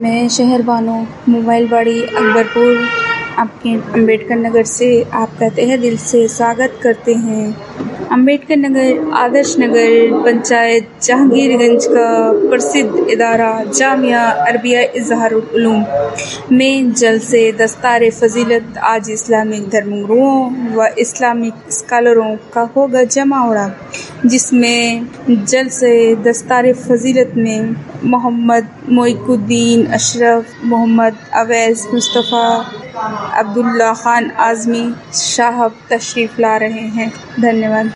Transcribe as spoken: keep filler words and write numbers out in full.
मैं शहर बानो मोबाइल बाड़ी अकबरपुर आपके अम्बेडकर नगर से आपका तहे दिल से स्वागत करते हैं। अम्बेडकर नगर आदर्श नगर पंचायत जहांगीरगंज का प्रसिद्ध इदारा जामिया अरबिया इज़हारुल उलूम में जलसे दस्तार फजीलत आज इस्लामिक धर्मगुरुओं व इस्लामिक स्कॉलरों का होगा जमावड़ा, जिसमें जलसे दस्तार फजीलत में मोहम्मद मोइनुद्दीन अशरफ, मोहम्मद अवैस मुस्तफ़ा, अब्दुल्ला खान आज़मी साहब तशरीफ़ ला रहे हैं। धन्यवाद।